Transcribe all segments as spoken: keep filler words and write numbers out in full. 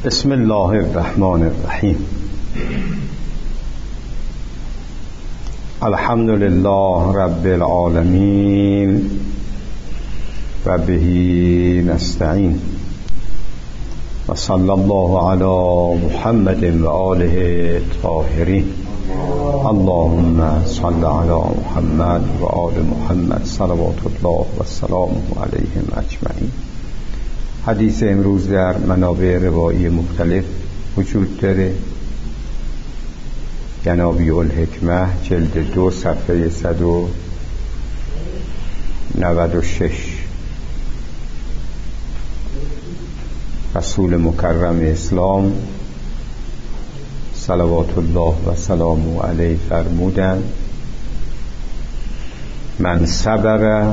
بسم الله الرحمن الرحیم. الحمد لله رب العالمین و به نستعین و صلی الله علی محمد و آله الطاهرین. اللهم صل علی محمد و آل محمد صلوات الله و سلامه علیهم اجمعین. حدیث امروز در منابع روایی مختلف وجود داره. ینابیع الحکمه جلد دو صفحه صد و نود و شش. رسول مکرم اسلام صلوات الله و سلامه علیه فرمودند: من صبر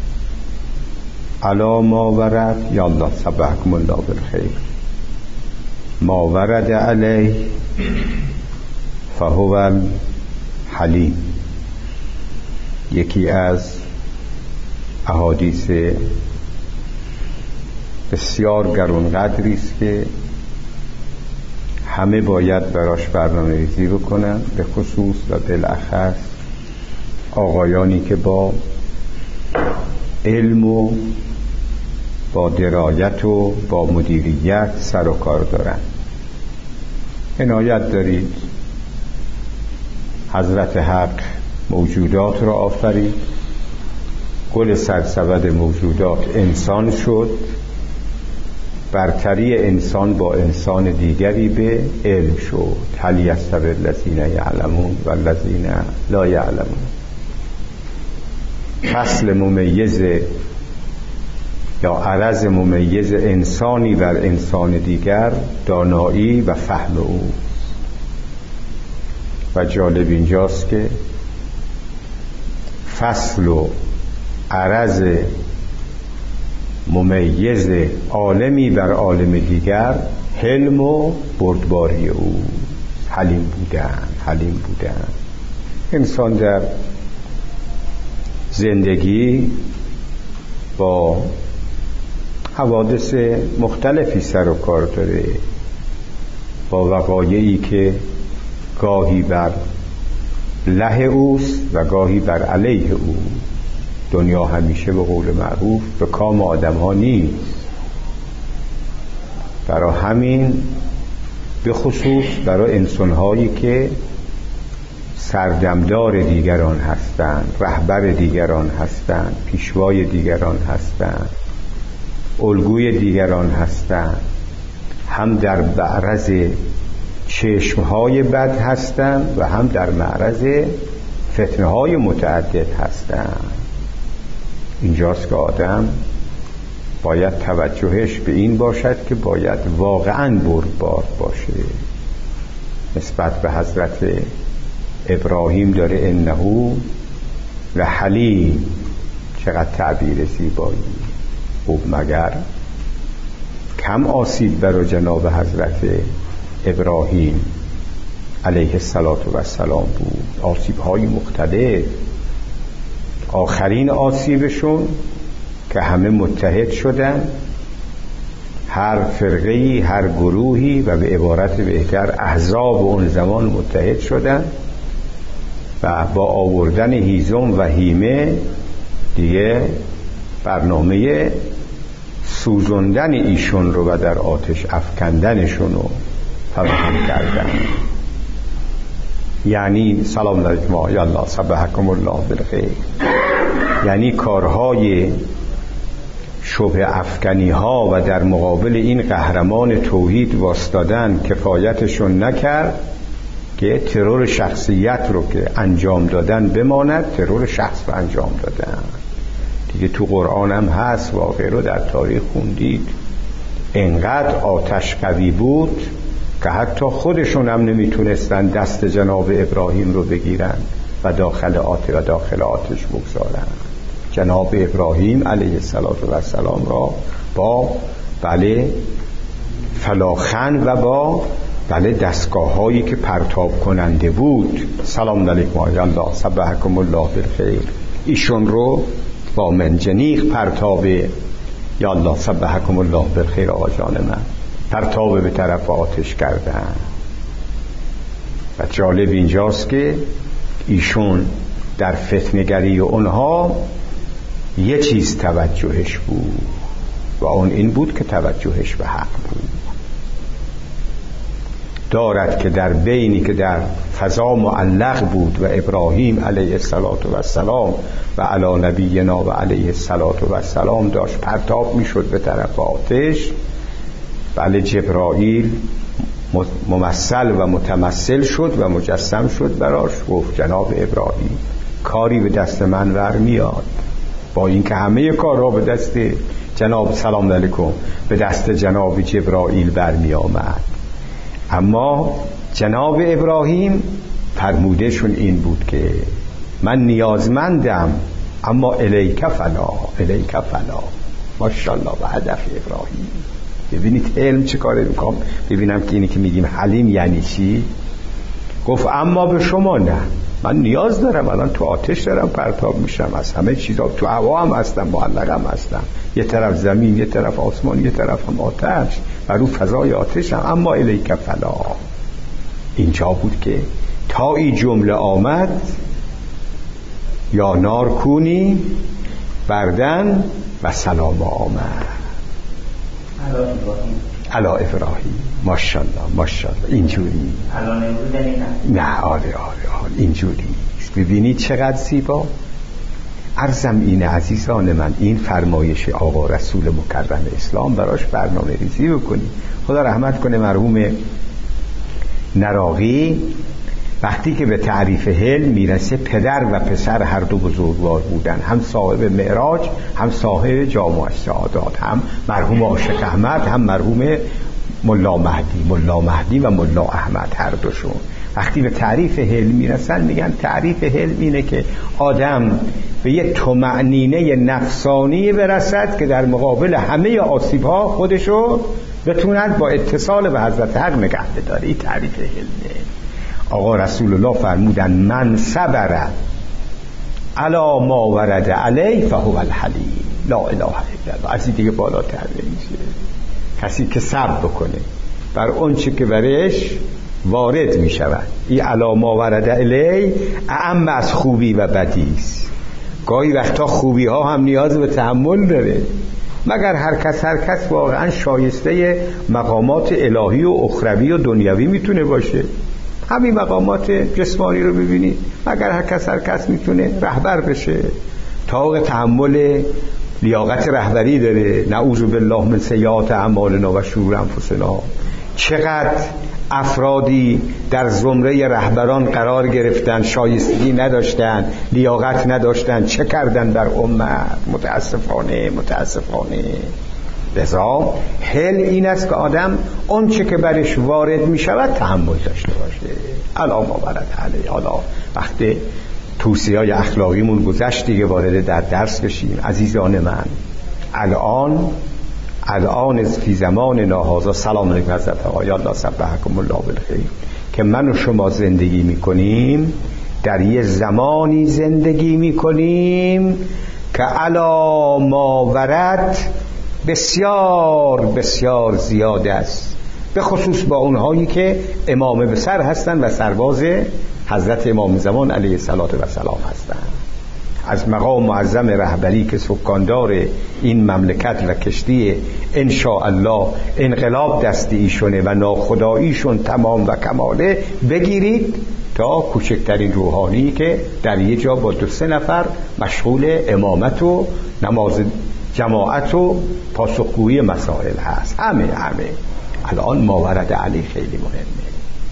علا ما ورد، یا الله صبحکم الله بالخیر، ما ورد علیه فهو الحلیم. یکی از احادیث بسیار گران قدری است که همه باید براش برنامه ریزی بکنن، به خصوص و بالاخص آقایانی که با علم و با درایت و با مدیریت سر و کار دارن. عنایت دارید، حضرت حق موجودات را آفرید، گل سرسبد موجودات انسان شد، برتری انسان با انسان دیگری به علم شد. هل یستوی الذین یعلمون و الذین لا یعلمون. فصل ممیز یا عرض ممیز انسانی بر انسان دیگر دانایی و فهم او. و جالب اینجاست که فصل و عرض ممیز عالمی بر عالم دیگر حلم و بردباری او. حلیم بودن حلیم بودن انسان در زندگی با حوادث مختلفی سر و کار داره، با وقایعی که گاهی بر له اوست و گاهی بر علیه او. دنیا همیشه به قول معروف به کام آدم ها نیست. برای همین به خصوص برای انسان هایی که سردمدار دیگران هستند، رهبر دیگران هستند، پیشوای دیگران هستند، الگوی دیگران هستند، هم در معرض چشمهای بد هستند و هم در معرض فتنه های متعدد هستند. اینجاست که آدم باید توجهش به این باشد که باید واقعاً بردبار باشه. نسبت به حضرت ابراهیم داره انه لحلیم. چقدر تعبیر زیبایی. خب مگر کم آسیب برای جناب حضرت ابراهیم علیه السلام بود؟ آسیب های مختلف. آخرین آسیبشون که همه متحد شدن، هر فرقه‌ای، هر گروهی و به عبارت بهتر احزاب اون زمان متحد شدن و با آوردن هیزم و هیمه دیگه برنامه سوزندن ایشون رو و در آتش افکندنشون رو فراهم کردن. یعنی سلام علیکم یا الله صبحکم الله بالخیر، یعنی کارهای شبه افکنی ها و در مقابل این قهرمان توحید واسطادن کفایتشون نکرد که ترور شخصیت رو که انجام دادن بماند، ترور شخص رو انجام دادن. دیگه تو قرآن هم هست، واقعه رو در تاریخ خوندید. انقدر آتش قوی بود که حتی خودشون هم نمیتونستن دست جناب ابراهیم رو بگیرن و داخل آتش و داخل آتش بگذارن. جناب ابراهیم علیه السلام را با بله فلاخن و با بله دستگاه هایی که پرتاب کننده بود، سلام علیکم یا الله صبحکم الله بالخیر، ایشون رو با منجنیق پرتاب یا الله صبحکم الله بالخیر آقا جان من پرتاب به طرف آتش کردن. و جالب اینجاست که ایشون در فتنه‌گری اونها یه چیز توجهش بود و اون این بود که توجهش به حق بود. دارد که در بینی که در فضا معلق بود و ابراهیم علیه السلام و علی نبینا و علیه السلام داشت پرتاب میشد به طرف آتش، بله جبرائیل ممثل و متمثل شد و مجسم شد براش، گفت جناب ابراهیم کاری به دست من ور میاد، با اینکه همه کارها به دست جناب سلام علیکم به دست جناب جبرائیل بر می آمد، اما جناب ابراهیم فرمودشون این بود که من نیازمندم اما الیک فلا الیک فلا. ماشاءالله و هدف ابراهیم. ببینید علم چه کاره میکنم. ببینم که اینی که میگیم حلیم یعنی چی. گفت اما به شما نه، من نیاز دارم، الان تو آتش دارم پرتاب میشم، از همه چیزا تو هوا هم هستم، معلق هم هستم، یه طرف زمین یه طرف آسمان یه طرف هم آتش و رو فضای آتش هم، اما الیک فلا. اینجا بود که تا این جمله آمد یا نار کونی بردن و سلام آمد علا ابراهیم. ماشاءالله ماشاءالله. اینجوری نه آره آره آره اینجوری. ببینید چقدر زیبا. عرضم اینه عزیزان من، این فرمایش آقا رسول مکرم اسلام براش برنامه ریزی بکنید. خدا رحمت کنه مرحوم نراقی وقتی که به تعریف حلم میرسه پدر و پسر هر دو بزرگوار بودن، هم صاحب معراج هم صاحب جامع السعادات، هم مرحوم عاشق احمد هم مرحوم ملا مهدی ملا مهدی و ملا احمد هر دوشون. وقتی به تعریف حلم میرسن میگن تعریف حلم اینه که آدم به یک طمأنینه نفسانی برسد که در مقابل همه آسیب‌ها خودشو بتوند با اتصال به حضرت حق نگه بداره. این تعریف حلمه. آقا رسول الله فرمودن من صبر علی ما ورد علی فهو الحلیم لا اله الا الله. از این دیگه بالاتر نمیشه. کسی که صبر بکنه بر اون چه که برش وارد می شود. این علی ما ورد علی اعم از خوبی و بدی است. گاهی وقتا خوبی ها هم نیاز به تحمل داره، مگر هر کس هر کس واقعا شایسته مقامات الهی و اخروی و دنیوی میتونه باشه. همین مقامات جسمانی رو ببینید، مگر هر کس هر کس میتونه رهبر بشه. طاق تحمل لیاقت رهبری داره. نعوذ بالله من سیئات اعمالنا و شرور انفسنا. چقدر افرادی در زمره رهبران قرار گرفتن، شایستگی نداشتن، لیاقت نداشتن، چه کردن در امت؟ متاسفانه متاسفانه. لذا حل این است که آدم اون چه که برش وارد می شود تحمل داشته باشه. الان ما برد علی. حالا وقتی توصیه‌های اخلاقیمون گذشت دیگه وارد در درس بشیم. عزیزان من، الان الان فی زمان ناهازا سلام علیکم حضرت آقا الله صبحکم الله بالخیر که من و شما زندگی میکنیم، در یه زمانی زندگی میکنیم که علا ما ورد بسیار بسیار زیاد است، به خصوص با اونهایی که امام به سر هستن و سرباز حضرت امام زمان علیه السلام هستن. از مقام معظم رهبری که سکاندار این مملکت و کشتی انشاءالله انقلاب دستی ایشونه و ناخداییشون تمام و کماله بگیرید تا کوچکترین روحانی که در یه جا با دو سه نفر مشغول امامت و نماز جماعت و پاسخگویی مسائل هست. همه همه الان ماورد علی خیلی مهمه.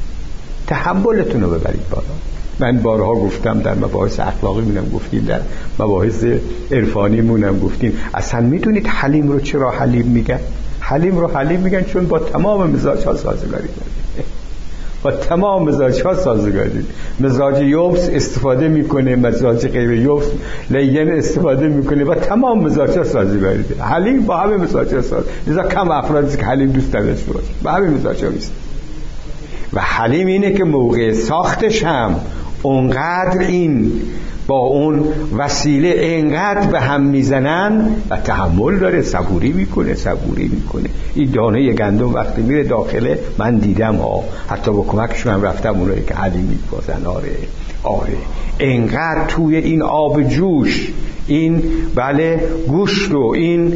تحملتون رو ببرید بالا. من بارها گفتم در مباحث اخلاقی مونم گفتیم، در مباحث عرفانی مونم گفتیم. اصلا میدونید حلیم رو چرا حلیم میگن؟ حلیم رو حلیم میگن چون با تمام مزاج ها سازگاری داره. با تمام مزاج ها سازگاری. مزاج یوبس استفاده میکنه، مزاج غیر یوبس لین استفاده میکنه، با تمام مزاج ها سازگاری داره. حلیم با همه مزاج ها ساز. لذا کم افرادی که حلیم دوست داشته باشه، با همه مزاج ها نیست. و حلیم اینه که موقع ساختش هم اونقدر این با اون وسیله اینقدر به هم میزنن و تحمل داره، صبوری میکنه صبوری میکنه. این دانه گندم وقتی میره داخله، من دیدم ها، حتی با کمکشون هم رفتم اونایی که حلیم میپازن، آره آره اینقدر توی این آب جوش، این بله گوشت و این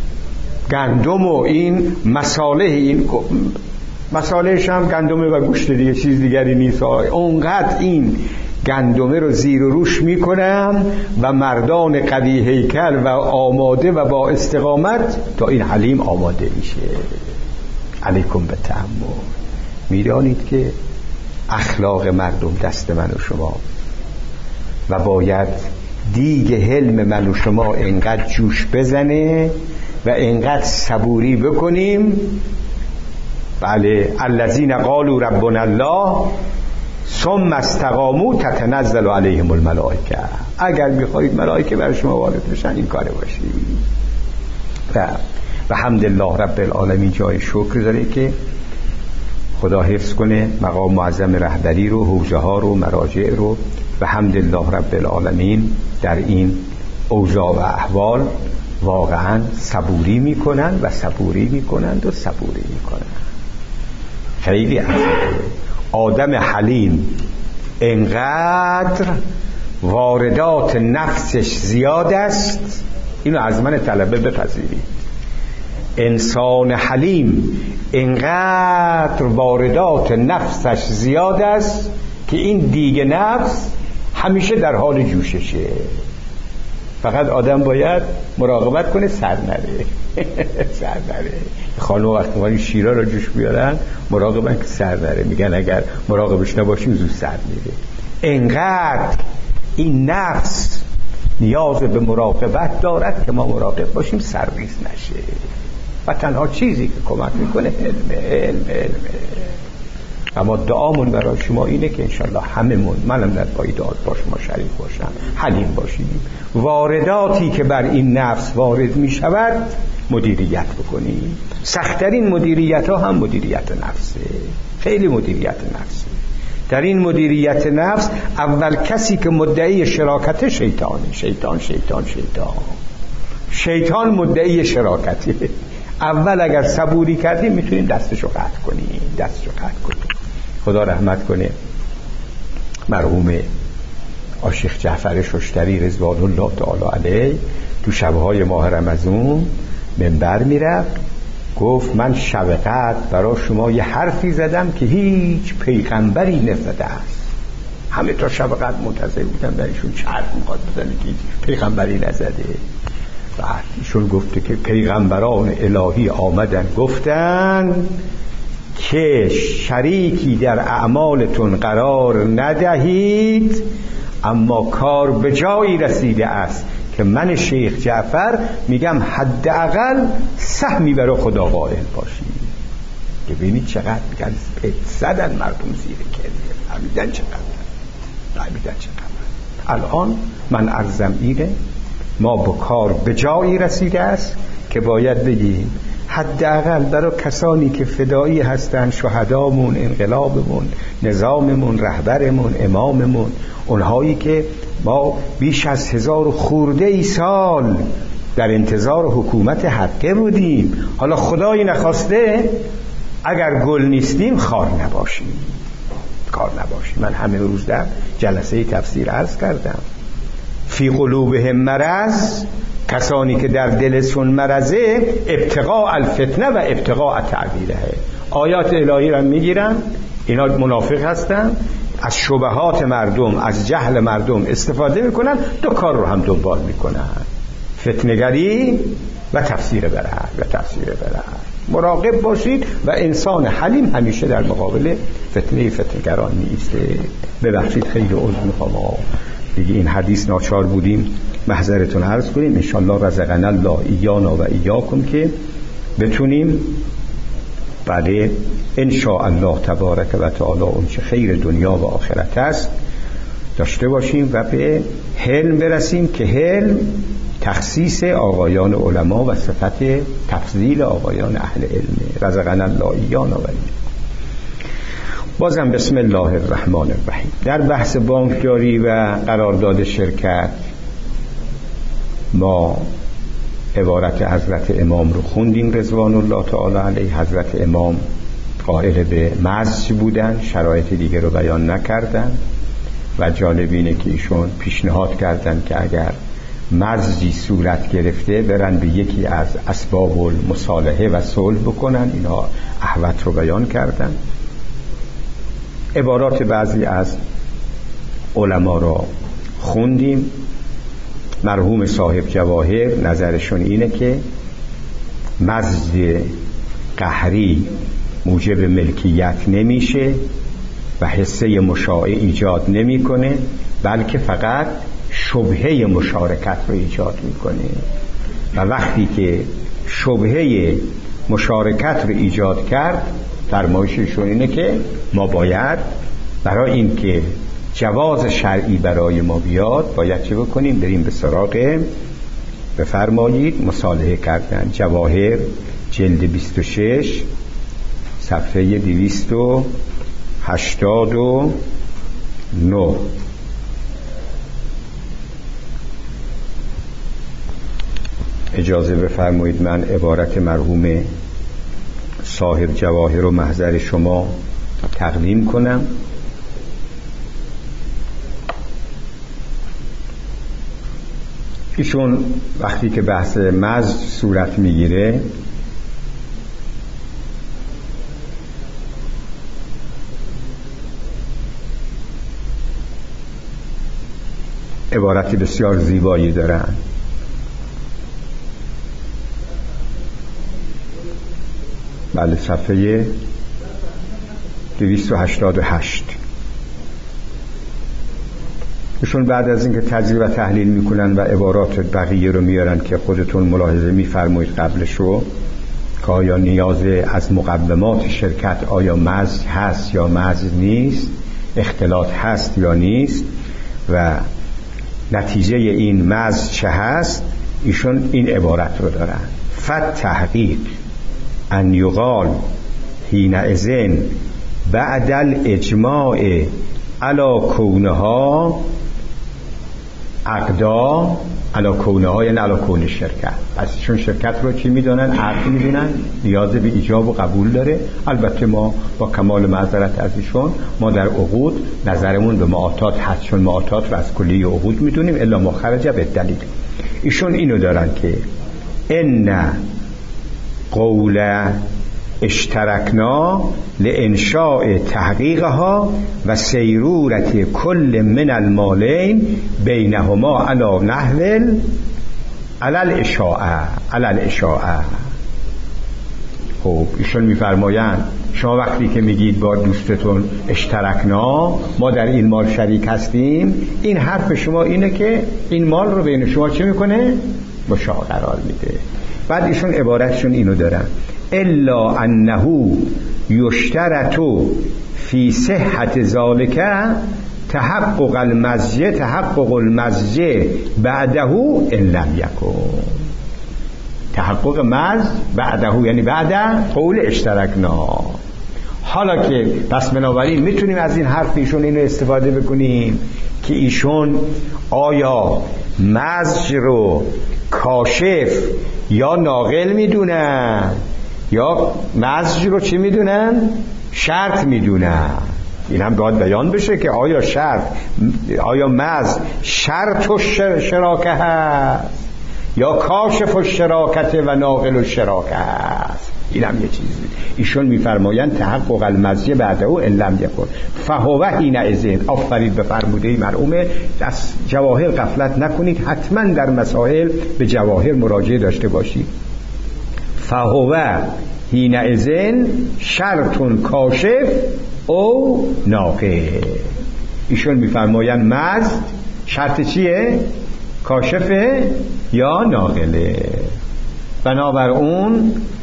گندم و این مساله، این مسالهش هم گندمه و گوشت دیگه، چیز دیگری نیست. اونقدر این گندمه رو زیر و روش میکنم و مردان قوی هیکل و آماده و با استقامت تا این حلیم آماده میشه. علیکم به تحمل. میدانید که اخلاق مردم دست من و شما و باید دیگ حلم من و شما اینقدر جوش بزنه و اینقدر صبوری بکنیم. بله الذین قالوا ربنا الله ثم استقاموا تتنزل علیهم الملائکه. اگر میخواهید ملائکه بر شما وارد بشن این کاره باشید. و و حمدالله رب العالمین جای شکر داره که خدا حفظ کنه مقام معظم رهبری رو، حوزه ها رو، مراجع رو. و حمدالله رب العالمین در این اوضاع و احوال واقعا صبوری میکنن و صبوری میکنند و صبوری میکنند. خیلی عجیبه. آدم حلیم انقدر واردات نفسش زیاد است، اینو از من طلبه بپذیرید. انسان حلیم انقدر واردات نفسش زیاد است که این دیگ نفس همیشه در حال جوششه. فقط آدم باید مراقبت کنه سر نره. سر نره. خانم وقتی ما این شیرا رو جوش بیارن مراقبن که سر نره، میگن اگر مراقبش نباشیم زود سر میره. انقدر این نفس نیاز به مراقبت دارد که ما مراقب باشیم سرویس نشه. و تنها چیزی که کمک میکنه علم علم علم. اما دعامون برای شما اینه که انشالله هممون، منم در پای دعا با شما شریک باشم، حلیم باشیم. وارداتی که بر این نفس وارد میشود مدیریت بکنیم. سخت‌ترین مدیریت ها هم مدیریت نفسه. خیلی مدیریت نفسه. در این مدیریت نفس اول کسی که مدعی شراکت شیطانه. شیطان شیطان شیطان شیطان مدعی شراکته. اول اگر صبوری کردیم میتونیم دستشو قطع کنیم دستشو قطع کنیم. خدا رحمت کنه مرحوم آشیخ جعفر ششتری رضوان الله تعالی علیه تو شبهای ماه رمضان منبر میرفت، گفت من شب قدر برای شما یه حرفی زدم که هیچ پیغمبری نزده است. همه تا شب قدر منتظر بودن برایشون چه حرف میخواد بزنه که هیچ پیغمبری نزده. و ایشون گفته که پیغمبران الهی آمدن گفتن که شریکی در اعمالتون قرار ندهید، اما کار به جایی رسیده است که من شیخ جعفر میگم حداقل سهمی برای خدا قائل باشید. که ببینید چقدر میگن زدن مردم زیر کلیه. فهمیدن چقدر فهمیدن چقدر. الان من عرضم اینه ما با کار به جایی رسیده است که باید بگیم حداقل برای کسانی که فدایی هستن، شهدامون، انقلابمون، نظاممون، رهبرمون، اماممون، اونهایی که ما بیش از هزار خورده ای سال در انتظار حکومت حقه بودیم، حالا خدایی نخواسته اگر گل نیستیم خار نباشیم کار نباشیم. من همه روز در جلسه تفسیر عرض کردم فی قلوبهم مرض، کسانی که در دلشون مرضه، ابتغاء الفتنه و ابتغاء تعویله. آیات الهی را میگیرن، اینا منافق هستن، از شبهات مردم، از جهل مردم استفاده میکنن، دو کار رو هم دنبال میکنن، فتنه‌گری و تفسیر برهر و تفسیر برهر. مراقب باشید و انسان حلیم همیشه در مقابل فتنه فتنه‌گران نیسته. ببخشید خیلی عذر میخوام دیگه این حدیث ناچار بودیم محضرتون عرض کنیم. انشالله رزقنا الله ایانا و ایاکم که بتونیم بله انشاءالله تبارک و تعالی اون چه خیر دنیا و آخرت است داشته باشیم و به حلم برسیم که حلم تخصیص آقایان علما و صفت تفضیل آقایان اهل علم. رزقنا الله ایانا و ایاکم. بازم بسم الله الرحمن الرحیم. در بحث بانکداری و قرارداد شرکت ما عبارت حضرت امام رو خوندیم رضوان الله تعالی علیه. حضرت امام قائل به مزج بودن، شرایط دیگه رو بیان نکردن و جالب اینه که ایشون پیشنهاد کردن که اگر مزجی صورت گرفته برن به یکی از اسباب المصالحه و صلح بکنن. اینا احوط رو بیان کردن. عبارات بعضی از علما را خوندیم. مرحوم صاحب جواهر نظرشون اینه که مزج قهری موجب ملکیت نمیشه و حصه مشاع ایجاد نمیکنه، بلکه فقط شبهه مشارکت رو ایجاد میکنه و وقتی که شبهه مشارکت رو ایجاد کرد، فرمایششون اینه که ما باید برای این که جواز شرعی برای ما بیاد باید چه بکنیم؟ بریم به سراغ، بفرمایید، مصالحه کردن. جواهر جلد بیست و شش صفحه دویست و هشتاد و نه. اجازه بفرمایید من عبارت مرحوم صاحب جواهر رو محضر شما تقدیم کنم. ایشون وقتی که بحث مزج صورت میگیره عبارتی بسیار زیبایی دارن. بله، صفحه دویست و هشتاد و هشت. ایشون بعد از اینکه تجزیه و تحلیل میکنن و عبارات بقیه رو میارن که خودتون ملاحظه میفرمایید قبلش رو، که آیا نیاز از مقومات شرکت آیا مزج هست یا مزج نیست، اختلاط هست یا نیست و نتیجه این مزج چه هست. ایشون این عبارت رو دارن: فت تحقیق ان یقال حینئذ بعد الاجماع علی کونها عقدا، علی کونها یعنی علی کون شرکت. پس چون شرکت رو چی میدونن؟ عقد میدونن، نیاز به ایجاب و قبول داره. البته ما با کمال معذرت از ایشون ما در عقود نظرمون به معاطات هست، چون معاطات رو از کلیه عقود میدونیم الا ما خرج به دلیل. ایشون اینو دارن که ان قول اشترکنا لانشاء تحقیقها و سیرورت کل من المالین بینهما علی نحو علی الاشاعه علی الاشاعه. خب ایشون میفرمایند شما وقتی که میگید با دوستتون اشترکنا، ما در این مال شریک هستیم، این حرف شما اینه که این مال رو بین شما چه میکنه؟ مشاع قرار میده. بعد ایشون عبارتشون اینو دارن: الا انه یشترط فی صحت ذالک تحقق المزج تحقق المزج بعده ان لم یکن. تحقق مزج بعده یعنی بعد قول اشترکنا. حالا که پس بنابراین میتونیم از این حرف ایشون اینو استفاده بکنیم که ایشون آیا مزج رو کاشف یا ناقل میدونن یا مزج رو چی میدونن؟ شرط میدونن. این هم باید بیان بشه که آیا شرط آیا مزج شرط و شراکه هست یا کاشف و شراکت و ناقل و شراکه هست. این هم یه چیزی. ایشون میفرمایند تحقق المزج بعده ان لم یکن فهو حینئذ. آفرید به فرموده مرحوم. از جواهر غفلت نکنید، حتما در مسائل به جواهر مراجعه داشته باشید. فهو حینئذ شرط کاشف او ناقل. ایشون میفرمایند مزج شرط چیه؟ کاشفه یا ناقله. بنابر اون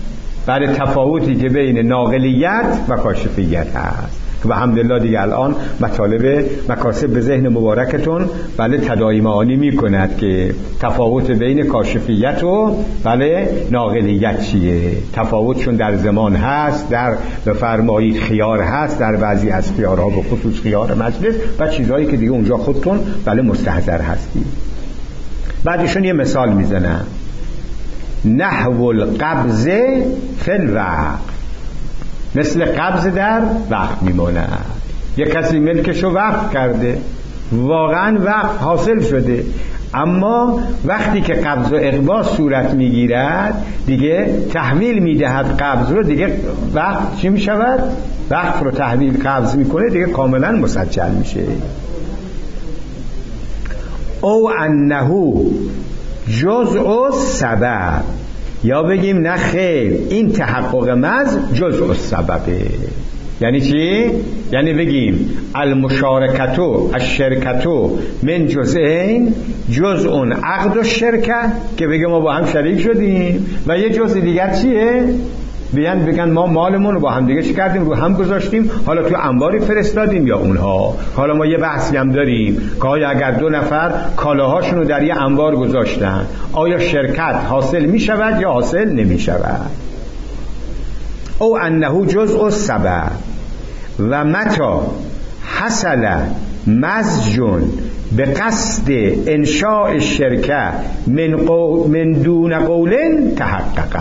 برای تفاوتی که بین ناقلیت و کاشفیت هست که الحمدلله دیگه الان مطالب مکاسب به ذهن مبارکتون بله تداعی معانی می کند که تفاوت بین کاشفیت و بله ناقلیت چیه. تفاوتشون در زمان هست، در بفرمایید خیار هست، در بعضی از خیارها به خصوص خیار مجلس و چیزهایی که دیگه اونجا خودتون بله مستحضر هستی. بعدشون یه مثال میزنن، نحو القبض فی الوقت، مثل قبض در وقت میموند. یک کسی ملکشو وقف کرده، واقعا وقف حاصل شده، اما وقتی که قبض و اقباض صورت میگیرد دیگه تحویل میدهد قبض رو، دیگه وقت چی میشود؟ وقت رو تحویل قبض میکنه، دیگه کاملا مسجل میشه. او انه جزء سبب، یا بگیم نه خیر، این تحقق محض جزء سببه. یعنی چی؟ یعنی بگیم المشارکتو الشرکتو من جزئین، جزء عقد الشرکه که بگیم ما با هم شریک شدیم، و یه جزء دیگر چیه؟ بیان بگن ما مالمون رو با هم دیگه چی کردیم، رو هم گذاشتیم، حالا تو انباری فرستادیم یا اونها. حالا ما یه بحثی هم داریم که آیا اگر دو نفر کالاهاشون رو در یه انبار گذاشتن آیا شرکت حاصل می شود یا حاصل نمی شود. او انه جزء سبب و متا حصل مزج به قصد انشاء الشرکه من, قو من دون قول تحققه.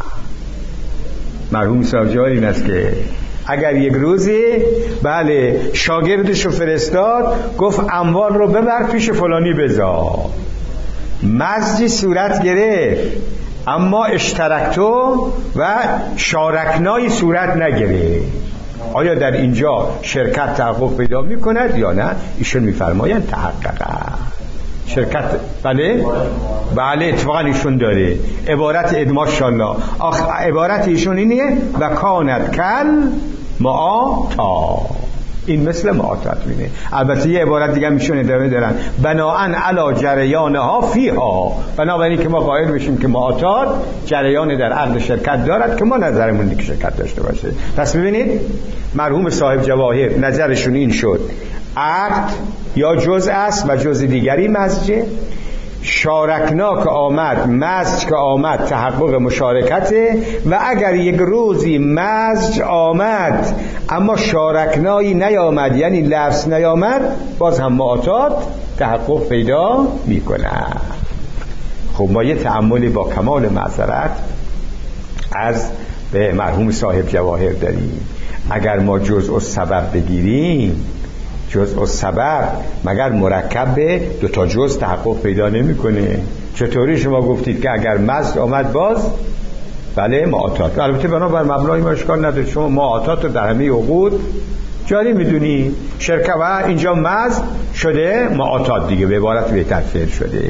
مرحوم صاحب این است که اگر یک روزی بله شاگردشو فرستاد گفت اموال رو ببر پیش فلانی بذار، مزجی صورت گرفت اما اشترکتو و شارکنایی صورت نگرفت، آیا در اینجا شرکت تحقق پیدا می کند یا نه؟ ایشون میفرمایند تحققه شرکت. بله بله اتفاقا ایشون داره عبارت ادماشالله، عبارت ایشون اینه و کانت کل معاتا، این مثل معاطات مینه. البته یه عبارت دیگه میشون ادامه دارن بناءن علی جریانها فیها، بنابراین که ما قائل بشیم که معاطات جریان در عقد شرکت دارد که ما نظرمون اینه که شرکت داشته باشه. پس ببینید مرحوم صاحب جواهر نظرشون این شد عقد یا جزء است و جزء دیگری مزجه، شارکنا که آمد مزج که آمد تحقق مشارکته، و اگر یک روزی مزج آمد اما شارکنایی نیامد یعنی لفظ نیامد باز هم معاطات تحقق پیدا میکنه. خب ما یه تأملی با کمال معذرت از به مرحوم صاحب جواهر داریم. اگر ما جزء سبب بگیریم، جزء سبب مگر مرکب به دو تا جزء تحقق پیدا نمیکنه. چطوری شما گفتید که اگر مزد آمد باز بله معاطات، البته بنابر مبنای ما اشکال نداره، شما معاطات رو در همه عقود جاری میدونی، شرکت و اینجا مزد شده معاطات دیگه به عبارت بهتر فعل شده.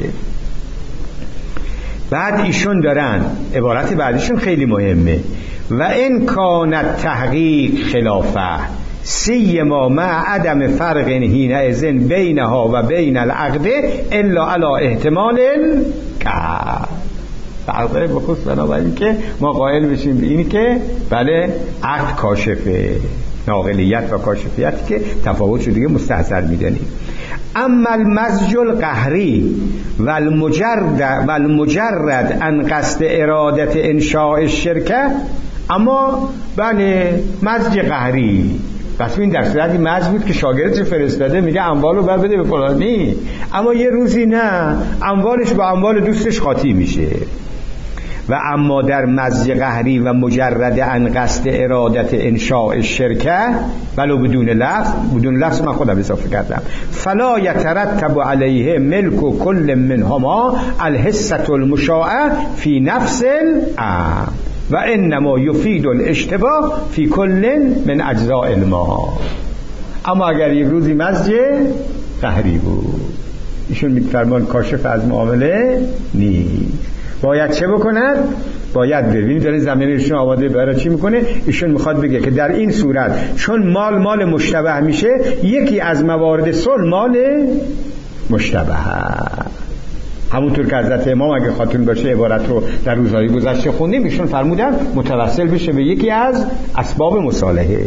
بعد ایشون دارن عبارت بعدیشون خیلی مهمه، و ان کان تحقیق خلافه سیما مع عدم فرق حینئذ بینها و بین العقد الا علی احتمال که فرقه بخصوص بنابراین که ما قائل بشیم به این که بله عقد کاشفه، ناقلیت و کاشفیت که تفاوتشو دیگه مستحضر میدنیم. اما المزج القهری و المجرد و المجرد ان قصد ارادت انشاء الشرکه، اما بله مزج قهری پس این در صورتی مزج بود که شاگردش فرستاده میگه اموالو بر بده به فلانی، اما یه روزی نه اموالش با اموال دوستش قاطی میشه. و اما در مزج قهری و مجرد ان قصد ارادت انشاء الشرکه ولو بدون لفظ، بدون لفظ من خودم اضافه کردم، فلا یترتب علیه ملک کل منهما الحصه المشاعه فی نفس الامر و انما یفید الاشتباه فی کل من اجزاء المال. اما اگر یک روزی مزج قهری بود ایشون میفرمان کاشف از معامله نیست، باید چه بکند؟ باید ببینید داره زمینشون آباده برای چی میکنه. ایشون میخواد بگه که در این صورت چون مال مال مشتبه میشه، یکی از موارد صلح مال مشتبه. همونطور که حضرت امام اگه خاطر باشه عبارت رو در روزهای گذشته خوندیم، ایشون فرمودن متوسل بشه به یکی از اسباب مصالحه.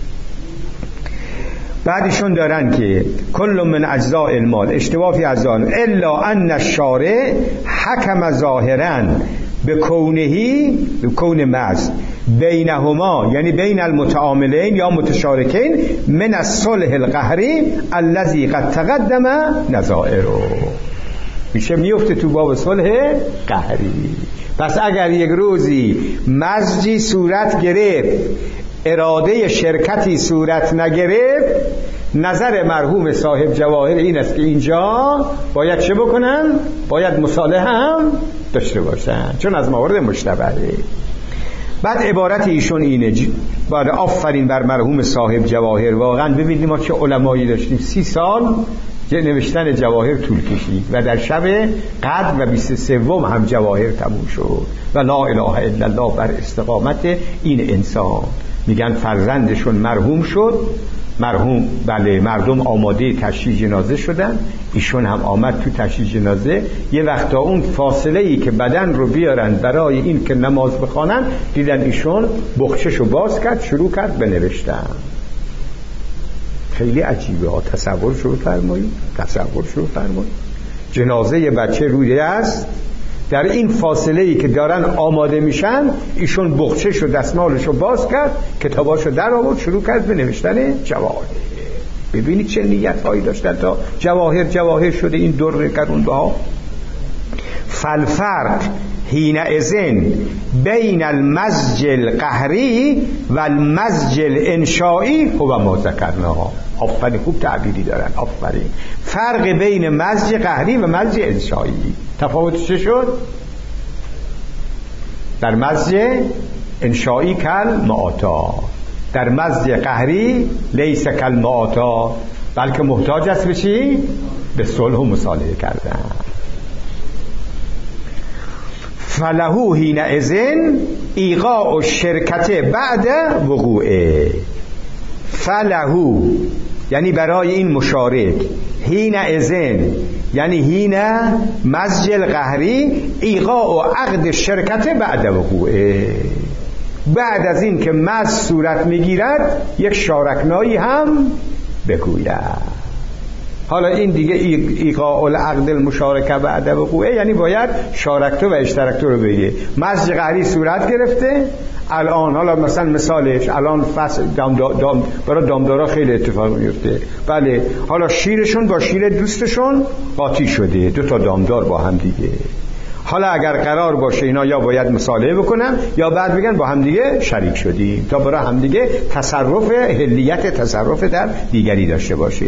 بعدشون دارن که کل من اجزاء المال اشتباه فی اجزاء الا ان الشارع حکم ظاهرا به کونهی به کون مز بینهما، یعنی بین المتعاملین یا متشارکین من الصلح القهری الذي قد تقدم نظائره، میشه میفته تو باب صلح قهری. پس اگر یک روزی مزجی صورت گرفت، اراده شرکتی صورت نگرفت، نظر مرحوم صاحب جواهر این است که اینجا باید چه بکنن؟ باید مصالحه هم داشته باشن، چون از موارد مشتبهه. بعد عبارت ایشون اینه، بعد آفرین بر مرحوم صاحب جواهر. واقعا ببینید ما چه علمایی داشتیم، سی سال نوشتن جواهر طول کشید و در شب قدر و بیست سوم هم جواهر تموم شد و لا اله الا الله بر استقامت این انسان. میگن فرزندشون مرحوم شد، مرحوم بله مردم آماده تشییع جنازه شدن، ایشون هم آمد تو تشییع جنازه. یه وقتا اون فاصله ای که بدن رو بیارن برای این که نماز بخوانن، دیدن ایشون بخچشو باز کرد، شروع کرد به نوشتن. خیلی عجیبه ها. تصور شروع فرمایید، تصور شروع فرمایید جنازه یه بچه روی است، در این فاصله ای که دارن آماده میشن ایشون بخچش و دستمالش رو باز کرد، کتاباشو در آورد، شروع کرد به نوشتن جواهر. ببینید چه نیت هایی داشتن تا جواهر جواهر شده این در کرونده ها. فالفرق حین ازن بین المزج القهری و المزج الانشائی هو ما ذکرناها. آفرین، خوب تعبیری دارن، آفرین. فرق بین مزج قهری و مزج انشائی تفاوتش چه شد؟ در مزج انشائی کل معاتا، در مزج قهری لیس کل معاتا، بلکه محتاج است به چی؟ به صلح و مصالحه کردن. فلهو حین اذن ایقاع الشرکت بعد وقوعه. فلهو یعنی برای این مشارک، حین اذن یعنی حین مزج القهری، ایقاع عقد شرکت بعد وقوعه، بعد از این که مزج صورت میگیرد یک شارکنایی هم بگوید. حالا این دیگه ایقاع العقد المشارکه بعد وقوعه، یعنی باید شارکتو و اشترکتو رو بگه. مزج قهری صورت گرفته الان، حالا مثلا مثالش الان فصل دام دام برای دامدارا خیلی اتفاق میفته. بله، حالا شیرشون با شیر دوستشون قاطی شده، دو تا دامدار با هم دیگه. حالا اگر قرار باشه اینا یا باید مصالحه بکنن یا بعد بگن با هم دیگه شریک شدیم، تا برای هم دیگه تصرف، حلیت تصرف در دیگری داشته باشه.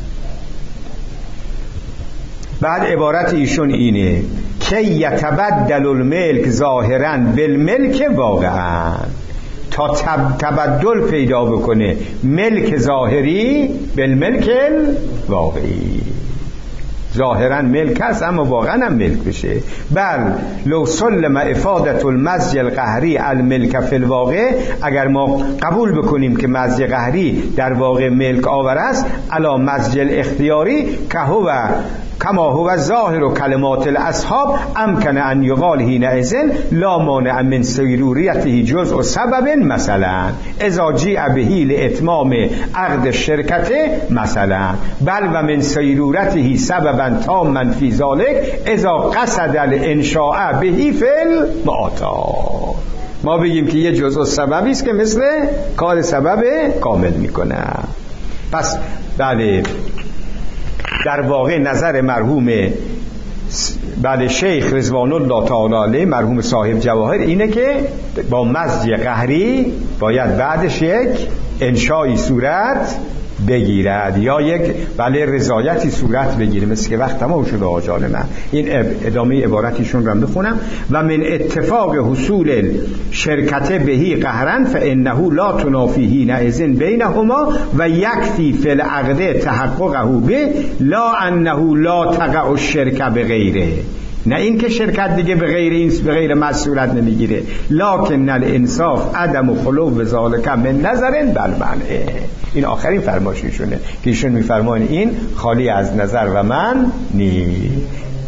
بعد عبارت ایشون اینه که یتبدل الملک ظاهرا بالملک واقعا، تا تب تبدل پیدا بکنه ملک ظاهری بالملک واقعی. ظاهرا ملک است اما واقعا هم ملک بشه. بل لو سلم افادت المزج القهری الملک فی الواقع، اگر ما قبول بکنیم که مزج قهری در واقع ملک آور است، علی مزج الاختیاری که هو کما هو ظاهر و کلمات الاصحاب، امکن ان یقال حین اذن لا مانع من سیروریته جزء سبب، مثلا اذا جیء به لاتمام عقد الشرکت مثلا، بل و من سیرورته سببا تاما فی ذلک اذا قصد الانشاء به فی المعطا. ما بگیم که یه جزء سببی است که مثل کار سبب کامل میکنه. پس بله، در واقع نظر مرحوم بله شیخ رضوان الله تعالی علیه، مرحوم صاحب جواهر، اینه که با مزج قهری باید بعدش یک انشایی صورت بگیرد یا یک بله رضایتی صورت بگیره، مثل که وقت تمام شده آجال من. این ادامه عبارتیشون رو بخونم. و من اتفاق حصول شرکت بهی قهرن فانه لا تنافی حین اذن بینهما و یکفی فی العقد تحققه به لا انه لا تقع الشرکه بغیره، نه این که شرکت دیگه به غیر این به غیر مسئولیت نمیگیره، لکن الانصاف عدم خلو ذالک من نظر بل منع. این آخرین فرمایششونه که ایشون میفرمان این خالی از نظر و من نیست.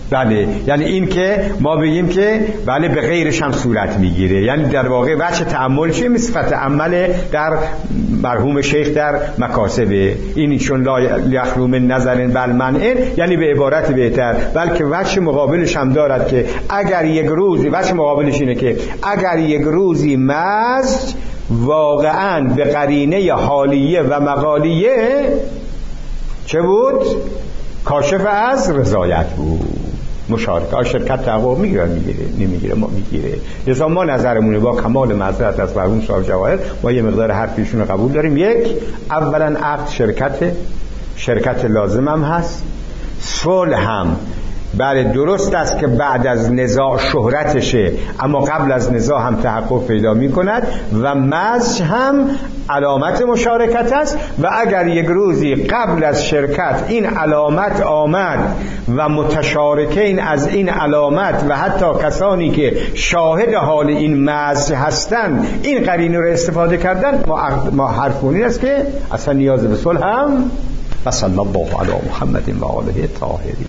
بله، یعنی این که ما بگیم که بله به غیرش هم صورت میگیره، یعنی در واقع وجه تأمل چیه؟ صفت عمل در مرحوم شیخ در مکاسبه این چون لا یخلو من نظر بل منع، یعنی به عبارت بهتر بلکه وجه مقابلش هم دارد که اگر یک روزی، وجه مقابلش اینه که اگر یک روزی مزج واقعا به قرینه حالیه و مقالیه چه بود؟ کاشف از رضایت بود، مشارکت شرکت تحقق میگیره میگیره نمیگیره ما میگیره. لذا ما نظرمونه با کمال معذرت از مرحوم صاحب جواهر ما یه مقدار حرفیشون رو قبول داریم. یک، اولا عقد شرکت شرکت لازم هم هست، صلح هم بله درست است که بعد از نزاع شهرتشه اما قبل از نزاع هم تحقق پیدا می کند و مزج هم علامت مشارکت است و اگر یک روزی قبل از شرکت این علامت آمد و متشارکین از این علامت و حتی کسانی که شاهد حال این مزج هستند این قرینه رو استفاده کردن، ما, ما حرف این است که اصلا نیاز به صلح هم. و صلی الله علی محمد و آله الطاهرین.